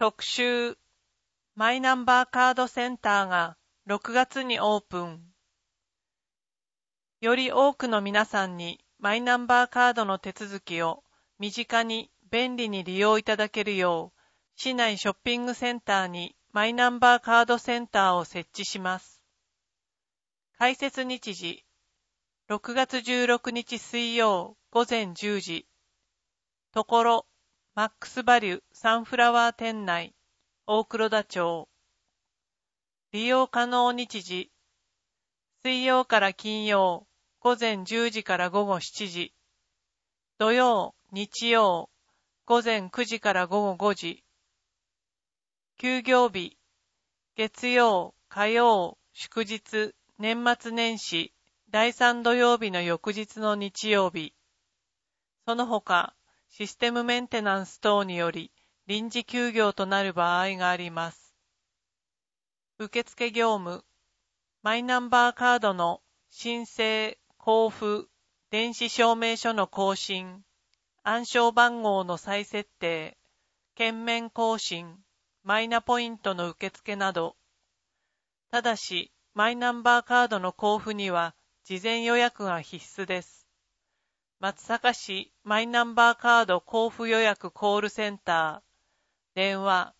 特集マイナンバーカードセンターが6月にオープン。より多くの皆さんにマイナンバーカードの手続きを身近に便利に利用いただけるよう、市内ショッピングセンターにマイナンバーカードセンターを設置します。開設日時、6月16日水曜午前10時。ところ、マックスバリュサンフラワー店内、大黒田町。利用可能日時、水曜から金曜、午前10時から午後7時。土曜、日曜、午前9時から午後5時。休業日、月曜、火曜、祝日、年末年始、第3土曜日の翌日の日曜日。その他、システムメンテナンス等により臨時休業となる場合があります。受付業務、マイナンバーカードの申請、交付、電子証明書の更新、暗証番号の再設定、券面更新、マイナポイントの受付など。ただし、マイナンバーカードの交付には事前予約が必須です。松阪市マイナンバーカード交付予約コールセンター、電話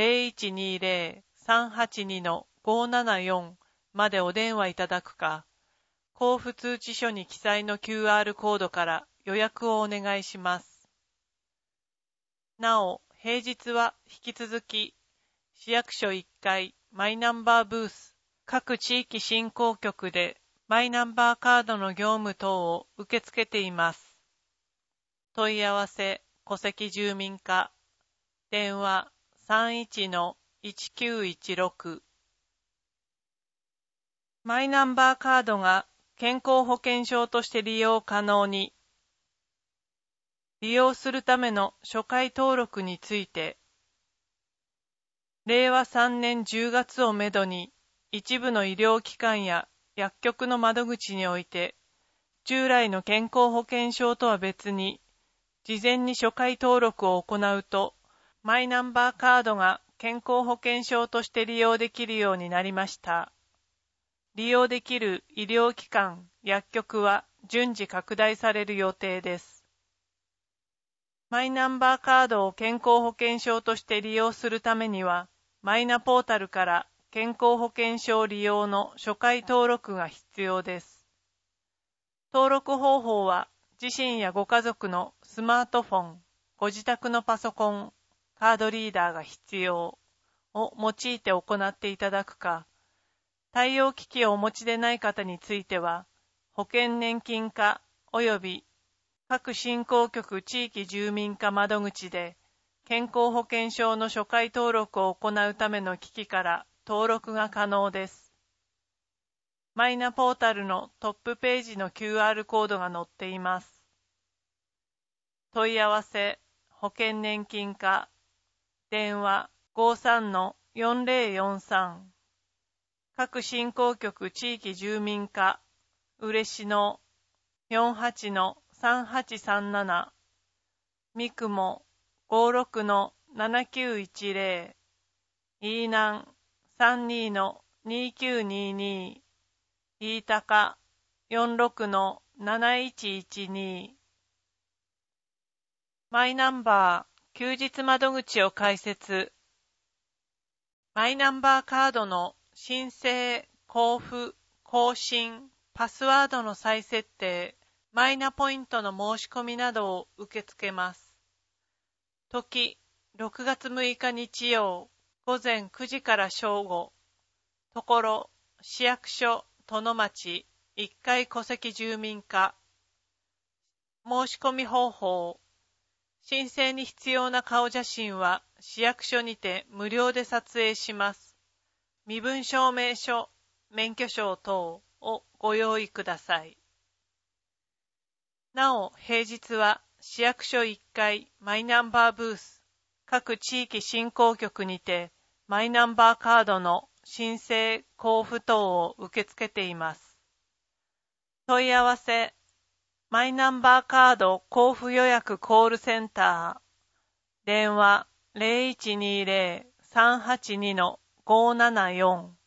0120-382-574 までお電話いただくか、交付通知書に記載の QR コードから予約をお願いします。なお、平日は引き続き、市役所1階マイナンバーブース、各地域振興局でマイナンバーカードの業務等を受け付けています。問い合わせ、戸籍住民課、電話 31-1916。マイナンバーカードが健康保険証として利用可能に。利用するための初回登録について、令和3年10月をめどに、一部の医療機関や薬局の窓口において、従来の健康保険証とは別に、事前に初回登録を行うと、マイナンバーカードが健康保険証として利用できるようになりました。利用できる医療機関、薬局は順次拡大される予定です。マイナンバーカードを健康保険証として利用するためには、マイナポータルから健康保険証利用の初回登録が必要です。登録方法は自身やご家族のスマートフォン、ご自宅のパソコン、カードリーダーが必要を用いて行っていただくか、対応機器をお持ちでない方については、保険年金課及び各振興局地域住民課窓口で、健康保険証の初回登録を行うための機器から登録が可能です。マイナポータルのトップページの QR コードが載っています。問い合わせ、保険年金課、電話 53-4043、各振興局地域住民課、嬉野 48-3837、三雲56-7910、飯南 32-2922、飯高 46-7112。マイナンバー休日窓口を開設。マイナンバーカードの申請、交付、更新、パスワードの再設定、マイナポイントの申し込みなどを受け付けます。時、6月6日日曜、午前9時から正午。ところ、市役所、殿町、1階戸籍住民課。申し込み方法。申請に必要な顔写真は市役所にて無料で撮影します。身分証明書、免許証等をご用意ください。なお、平日は市役所1階マイナンバーブース、各地域振興局にてマイナンバーカードの申請、交付等を受け付けています。問い合わせ、マイナンバーカード交付予約コールセンター、電話 0120-382-574